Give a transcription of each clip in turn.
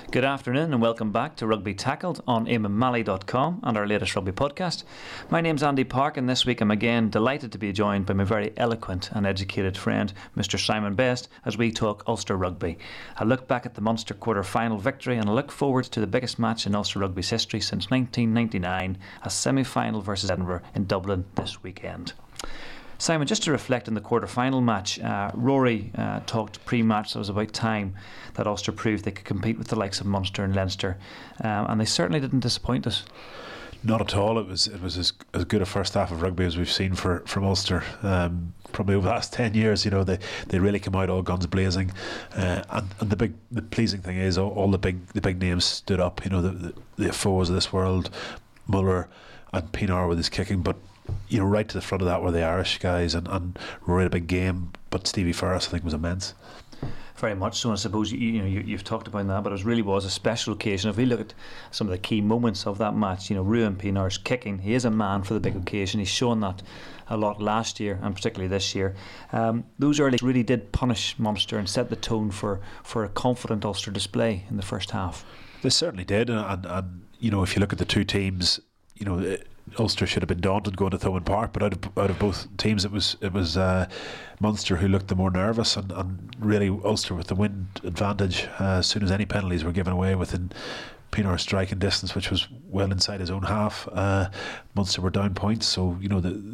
Good afternoon and welcome back to Rugby Tackled on eamonmalley.com and our latest rugby podcast. My name's Andy Park, and this week I'm again delighted to be joined by my very eloquent and educated friend Mr. Simon Best as we talk Ulster Rugby. I look back at the Munster quarter-final victory and I look forward to the biggest match in Ulster Rugby's history since 1999, a semi-final versus Edinburgh in Dublin this weekend. Simon, just to reflect on the quarter-final match, Rory talked pre-match that it was about time that Ulster proved they could compete with the likes of Munster and Leinster, and they certainly didn't disappoint us. Not at all. It was as good a first half of rugby as we've seen from Ulster probably over the last 10 years. You know, they really came out all guns blazing, and the pleasing thing is all the big names stood up. You know, the foes of this world, Muller and Pienaar with his kicking, but you know, right to the front of that were the Irish guys, and Rory had a big game, but Stevie Ferris I think was immense. Very much so. And I suppose you've talked about that, but it really was a special occasion. If we look at some of the key moments of that match, you know, Ruan Pienaar's kicking, he is a man for the big occasion. He's shown that a lot last year and particularly this year. Those early really did punish Munster and set the tone for a confident Ulster display in the first half. They certainly did, and you know, if you look at the two teams, you know, Ulster should have been daunted going to Thomond Park, but out of both teams it was Munster who looked the more nervous, and really Ulster with the wind advantage. As soon as any penalties were given away within Pienaar's striking distance, which was well inside his own half, Munster were down points. So you know,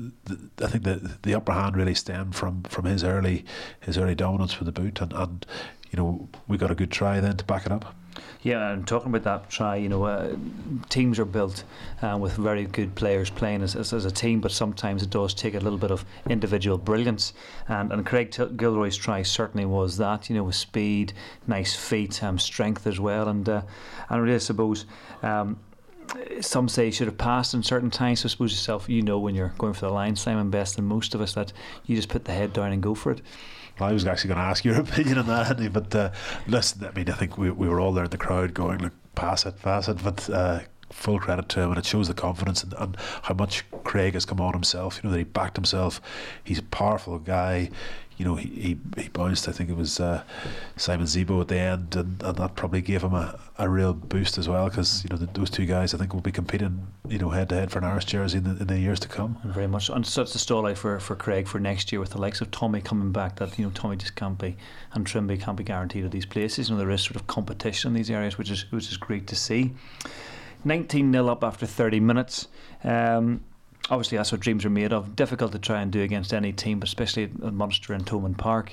I think the upper hand really stemmed from his early dominance with the boot, and you know, we got a good try then to back it up. Yeah, and talking about that try, you know, teams are built with very good players playing as a team, but sometimes it does take a little bit of individual brilliance, and Craig Gilroy's try certainly was that, you know, with speed, nice feet, strength as well, and really I suppose some say he should have passed in certain times. So I suppose yourself, you know, when you're going for the line, Simon, best than most of us, that you just put the head down and go for it. Well, I was actually going to ask your opinion on that, Andy, but listen, I mean, I think we were all there in the crowd going, look, pass it, but full credit to him, and it shows the confidence and how much Craig has come on himself, you know, that he backed himself. He's a powerful guy. You know, he bounced, I think it was Simon Zebo at the end, and that probably gave him a real boost as well, because you know, those two guys I think will be competing, you know, head to head for an Irish jersey in the years to come. And very much, and such a stall out for Craig for next year with the likes of Tommy coming back, that, you know, Tommy just can't be, and Trimby can't be guaranteed at these places. You know, there is sort of competition in these areas, which is great to see. 19-0 up after 30 minutes. Obviously that's what dreams are made of. Difficult to try and do against any team, but especially at Munster and Thomond Park.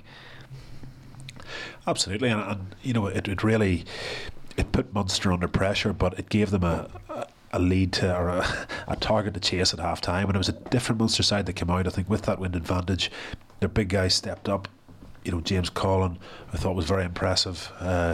Absolutely, and you know, it really put Munster under pressure, but it gave them a lead to, or a target to chase at half time, and it was a different Munster side that came out, I think, with that wind advantage. Their big guys stepped up. You know, James Collin I thought was very impressive.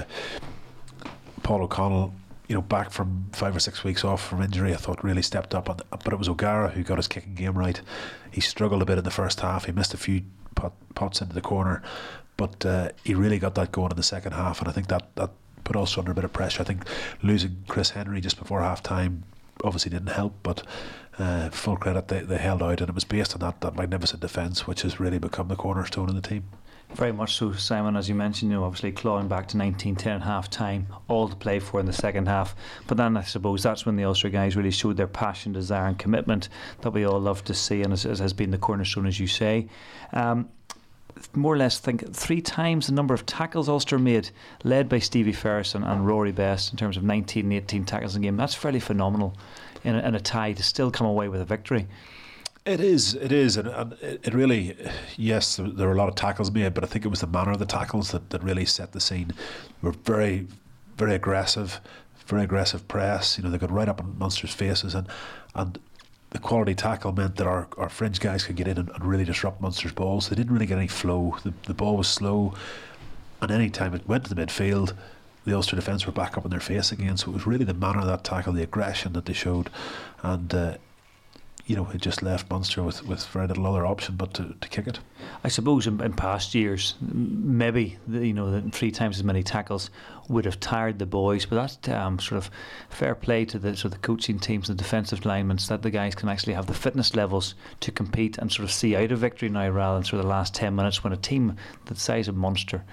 Paul O'Connell, you know, back from 5 or 6 weeks off from injury, I thought really stepped up. But it was O'Gara who got his kicking game right. He struggled a bit in the first half. He missed a few pots into the corner, but he really got that going in the second half, and I think that put Ulster under a bit of pressure. I think losing Chris Henry just before half time obviously didn't help, but full credit, they held out, and it was based on that magnificent defence, which has really become the cornerstone of the team. Very much so, Simon, as you mentioned, you know, obviously clawing back to 19-10 at half time, all to play for in the second half. But then I suppose that's when the Ulster guys really showed their passion, desire and commitment that we all love to see, and as has been the cornerstone, as you say. More or less, think 3 times the number of tackles Ulster made, led by Stevie Ferris and Rory Best, in terms of 19 and 18 tackles in a game. That's fairly phenomenal in a tie to still come away with a victory. It is, and it really, yes, there were a lot of tackles made, but I think it was the manner of the tackles that really set the scene. They were very, very aggressive press. You know, they got right up in Munster's faces, and the quality tackle meant that our fringe guys could get in and really disrupt Munster's balls. They didn't really get any flow. The ball was slow, and any time it went to the midfield, the Ulster defence were back up in their face again. So it was really the manner of that tackle, the aggression that they showed, and you know, it just left Munster with very little other option but to kick it. I suppose in past years, maybe the 3 times as many tackles would have tired the boys, but that's sort of fair play to the coaching teams and the defensive linemen, that the guys can actually have the fitness levels to compete and sort of see out a victory now, rather than sort of the last 10 minutes when a team the size of Munster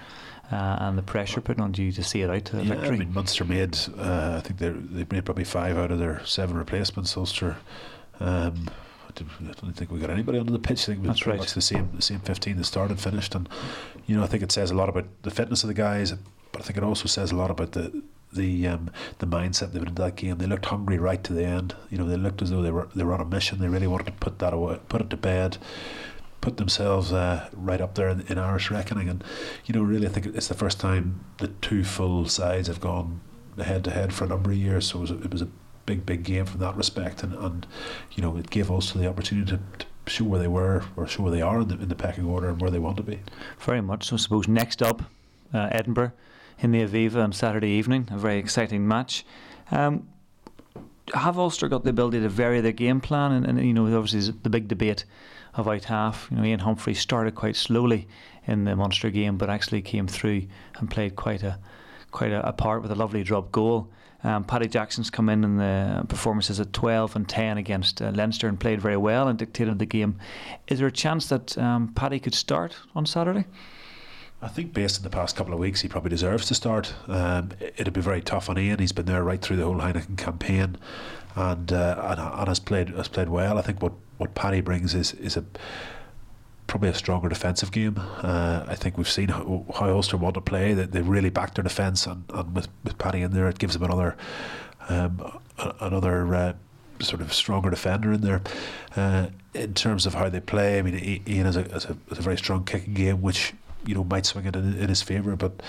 and the pressure put on you to see it out to victory. I mean, Munster made, I think they made probably 5 out of their 7 replacements. Ulster, I don't think we got anybody under the pitch. I think it was pretty much the same 15 that started, finished, and I think it says a lot about the fitness of the guys, but I think it also says a lot about the mindset they put into that game. They looked hungry right to the end. They looked as though they were on a mission. They really wanted to put that away, put it to bed, put themselves right up there in Irish reckoning. And really, I think it's the first time the 2 full sides have gone head to head for a number of years. So it was a big game from that respect, and it gave Ulster the opportunity to show where they were, or show where they are in the pecking order and where they want to be. Very much so. I suppose next up, Edinburgh in the Aviva on Saturday evening, a very exciting match. Have Ulster got the ability to vary their game plan? And obviously the big debate of out half. Ian Humphrey started quite slowly in the Munster game, but actually came through and played quite a part with a lovely drop goal. Paddy Jackson's come in the performances at 12 and 10 against Leinster and played very well and dictated the game. Is there a chance that Paddy could start on Saturday? I think based on the past couple of weeks, he probably deserves to start. It'd be very tough on Ian. He's been there right through the whole Heineken campaign, and has played well. I think what Paddy brings is probably a stronger defensive game. I think we've seen how Ulster want to play. They really back their defence, and with Paddy in there, it gives them another sort of stronger defender in there. In terms of how they play, I mean, Ian has a very strong kicking game, which might swing it in his favour. But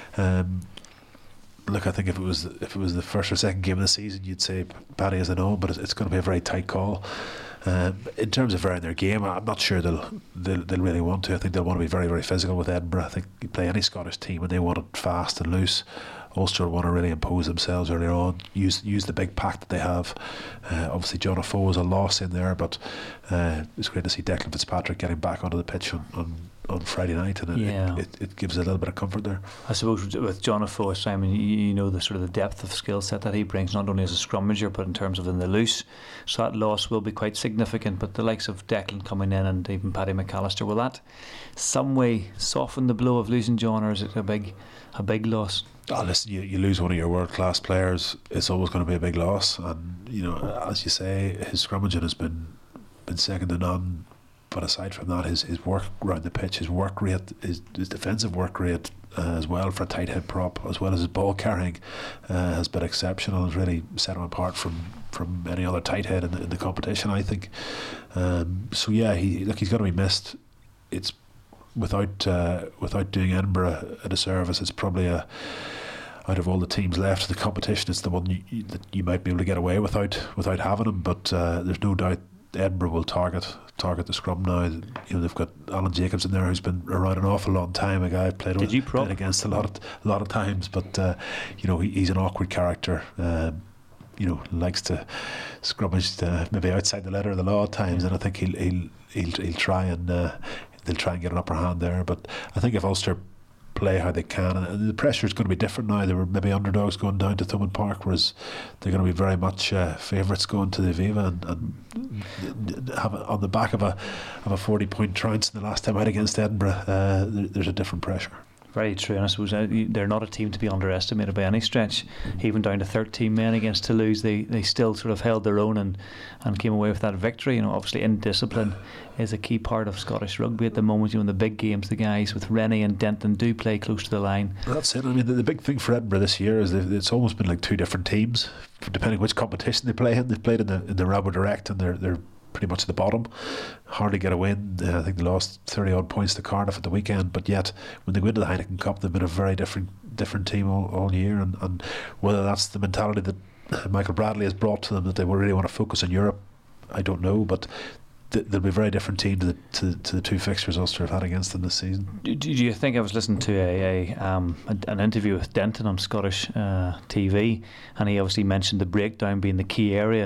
look, I think if it was the first or second game of the season, you'd say Paddy is a no, but it's going to be a very tight call. In terms of varying their game, I'm not sure they'll really want to. I think they'll want to be very, very physical with Edinburgh. I think you play any Scottish team and they want it fast and loose. Ulster want to really impose themselves earlier on, use the big pack that they have. Obviously John O'Foe was a loss in there, but it's great to see Declan Fitzpatrick getting back onto the pitch on Friday night, and it gives a little bit of comfort there. I suppose with John O'Foe, Simon, the sort of the depth of skill set that he brings, not only as a scrummager but in terms of in the loose, so that loss will be quite significant. But the likes of Declan coming in and even Paddy McAllister, will that some way soften the blow of losing John, or is it a big loss? Oh, listen, you lose one of your world class players, it's always going to be a big loss, and as you say, his scrummaging has been second to none. But aside from that, his work around the pitch, his work rate, his defensive work rate as well for a tight head prop, as well as his ball carrying, has been exceptional. Has really set him apart from any other tight head in the competition, I think. So yeah, he's got to be missed. It's without doing Edinburgh a disservice. It's probably out of all the teams left in the competition, it's the one that you might be able to get away without having him. But there's no doubt Edinburgh will target the scrum now. They've got Alan Jacobs in there, who's been around an awful long time. A guy I've played against a lot of times, but he's an awkward character. Likes to scrummage maybe outside the letter of the law at times, and I think he'll try and they'll try and get an upper hand there. But I think if Ulster play how they can, and the pressure is going to be different now. They were maybe underdogs going down to Thomond Park, whereas they're going to be very much favourites going to the Aviva and have on the back of a 40-point trounce in the last time out against Edinburgh. There's a different pressure. Very true, and I suppose they're not a team to be underestimated by any stretch. Even down to 13 men against Toulouse, they still sort of held their own and came away with that victory. Obviously indiscipline is a key part of Scottish rugby at the moment. In the big games, the guys with Rennie and Denton do play close to the line. That's it. I mean, the big thing for Edinburgh this year is it's almost been like two different teams, depending which competition they play in. They've played in the Rabo Direct, and they're pretty much at the bottom, hardly get a win. I think they lost 30 odd points to Cardiff at the weekend, but yet when they go into the Heineken Cup, they've been a very different team all year, and whether that's the mentality that Michael Bradley has brought to them, that they will really want to focus on Europe, I don't know, but they'll be a very different team to the two fixtures Ulster have had against them this season. Do you think, I was listening to an interview with Denton on Scottish TV, and he obviously mentioned the breakdown being the key area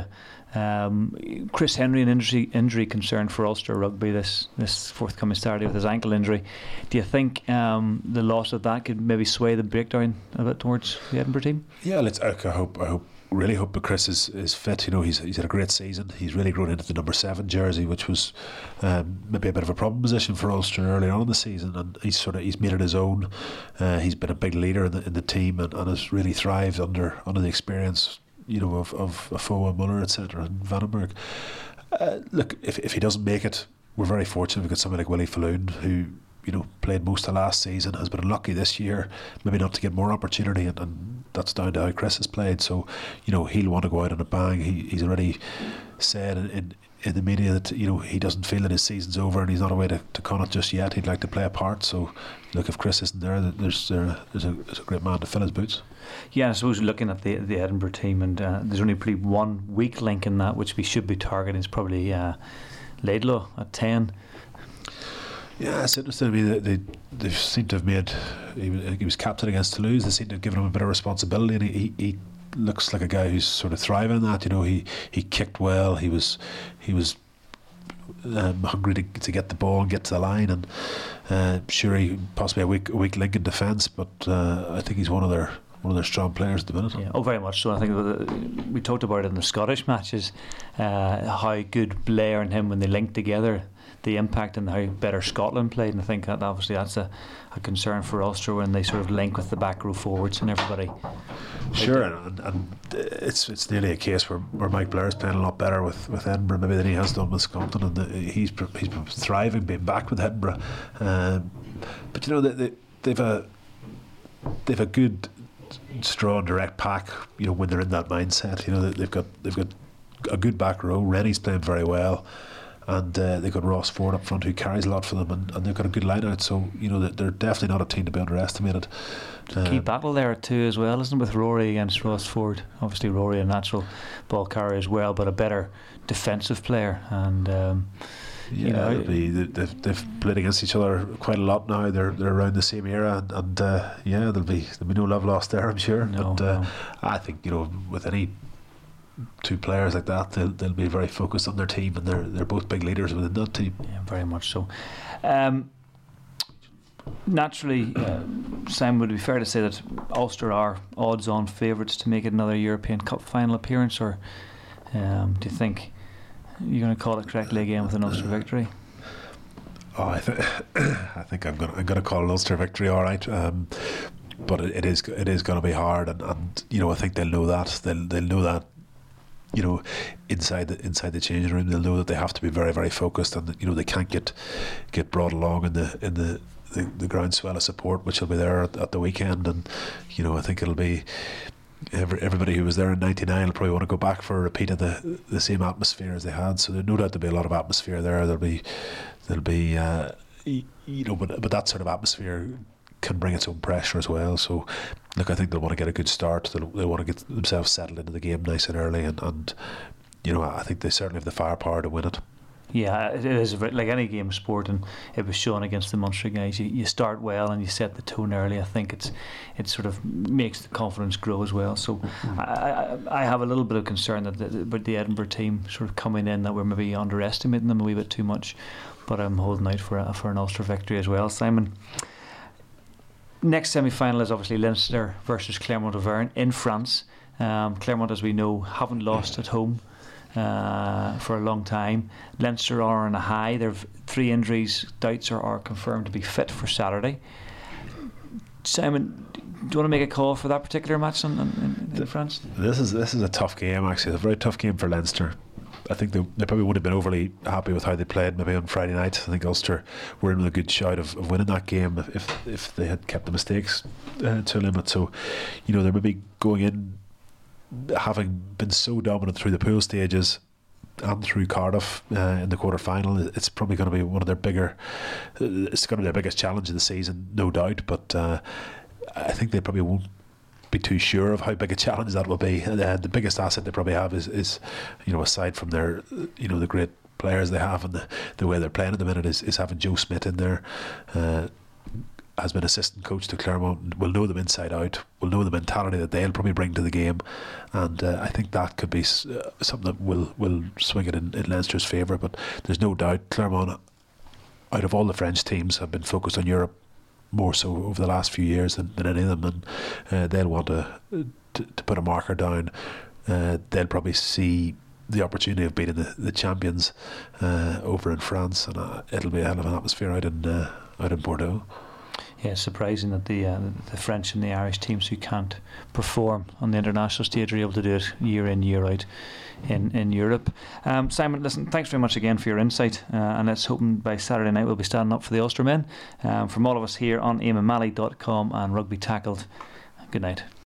Chris Henry, an injury concern for Ulster Rugby this forthcoming Saturday with his ankle injury. Do you think the loss of that could maybe sway the breakdown a bit towards the Edinburgh team? Yeah, I really hope that Chris is fit. He's had a great season. He's really grown into the number 7 jersey, which was maybe a bit of a problem position for Ulster earlier on in the season, and he's made it his own. He's been a big leader in the team and has really thrived under the experience of Afoa, Muller, etc., and Vandenberg. Look, if he doesn't make it, we're very fortunate. We've got somebody like Willie Falloon, who played most of last season, has been unlucky this year, maybe not to get more opportunity, and that's down to how Chris has played. So he'll want to go out on a bang. He's already said in the media that he doesn't feel that his season's over and he's not away to Connacht just yet. He'd like to play a part. So look, if Chris isn't there, there's a great man to fill his boots. Yeah, I suppose looking at the Edinburgh team, and there's only probably one weak link in that which we should be targeting, is probably Laidlaw at 10. Yeah, it's interesting to me that they seem to have made. He was captain against Toulouse. They seem to have given him a bit of responsibility, and he looks like a guy who's sort of thriving in that. He kicked well. He was hungry to get the ball and get to the line, and sure, he possibly a weak link in defence, but I think he's one of their strong players at the minute. Yeah, very much so. I think we talked about it in the Scottish matches, how good Blair and him, when they linked together, the impact and how better Scotland played. And I think that obviously that's a concern for Ulster when they sort of link with the back row forwards and everybody. Sure, and it's nearly a case where Mike Blair's playing a lot better with Edinburgh maybe than he has done with Scotland, and he's been thriving being back with Edinburgh. But they've a good, strong, direct pack. When they're in that mindset, they've got a good back row. Rennie's playing very well, and they've got Ross Ford up front, who carries a lot for them, and they've got a good line out. So they're definitely not a team to be underestimated. Key battle there too as well, isn't it, with Rory against Ross Ford? Obviously Rory a natural ball carrier as well, but a better defensive player, and they've played against each other quite a lot now. They're around the same era, and there'll be no love lost there, I'm sure. No. I think with any two players like that, they'll be very focused on their team, and they're both big leaders within that team. Yeah, very much so. Naturally, Simon, would it be fair to say that Ulster are odds-on favourites to make it another European Cup final appearance, or do you think you're going to call it correctly again with an Ulster victory? I think I'm going to call an Ulster victory, all right. But it is going to be hard, and I think they'll know that. They'll know that. Inside the changing room, they'll know that they have to be very, very focused, and they can't get brought along in the groundswell of support which will be there at the weekend. And I think it'll be everybody who was there in '99 will probably want to go back for a repeat of the same atmosphere as they had. So there's no doubt there'll be a lot of atmosphere there. There'll be but that sort of atmosphere can bring its own pressure as well. So look, I think they'll want to get a good start. They want to get themselves settled into the game nice and early, and I think they certainly have the firepower to win it. Yeah, it is like any game of sport, and it was shown against the Munster guys. You start well and you set the tone early. I think it sort of makes the confidence grow as well. So I have a little bit of concern about the Edinburgh team sort of coming in, that we're maybe underestimating them a wee bit too much. But I'm holding out for an Ulster victory as well, Simon. Next semi-final is obviously Leinster versus Clermont-Auvergne in France. Clermont, as we know, haven't lost at home for a long time. Leinster are on a high. There have 3 injuries. Doubts are confirmed to be fit for Saturday. Simon, do you want to make a call for that particular match in France? This is a tough game, actually. It's a very tough game for Leinster. I think they probably would have been overly happy with how they played maybe on Friday night. I think Ulster were in with a good shout of winning that game if they had kept the mistakes to a limit. So they're maybe going in having been so dominant through the pool stages and through Cardiff in the quarter-final. It's probably going to be one of their bigger. It's going to be their biggest challenge of the season, no doubt. But I think they probably won't be too sure of how big a challenge that will be. The biggest asset they probably have is aside from their the great players they have and the way they're playing at the minute is having Joe Smith in there. has been assistant coach to Clermont, will know them inside out, will know the mentality that they'll probably bring to the game, and I think that could be something that will swing it in Leinster's favour. But there's no doubt Clermont, out of all the French teams, have been focused on Europe more so over the last few years than any of them, and they'll want to put a marker down. They'll probably see the opportunity of beating the champions over in France, and it'll be a hell of an atmosphere out in Bordeaux. Yeah, it's surprising that the French and the Irish teams who can't perform on the international stage are able to do it year in, year out in Europe. Simon, listen, thanks very much again for your insight, and let's hope by Saturday night we'll be standing up for the Ulster men. From all of us here on eamonmalley.com and Rugby Tackled, good night.